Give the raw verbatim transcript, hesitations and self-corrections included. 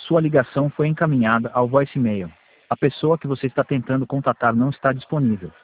Sua ligação foi encaminhada ao voicemail. A pessoa que você está tentando contatar não está disponível.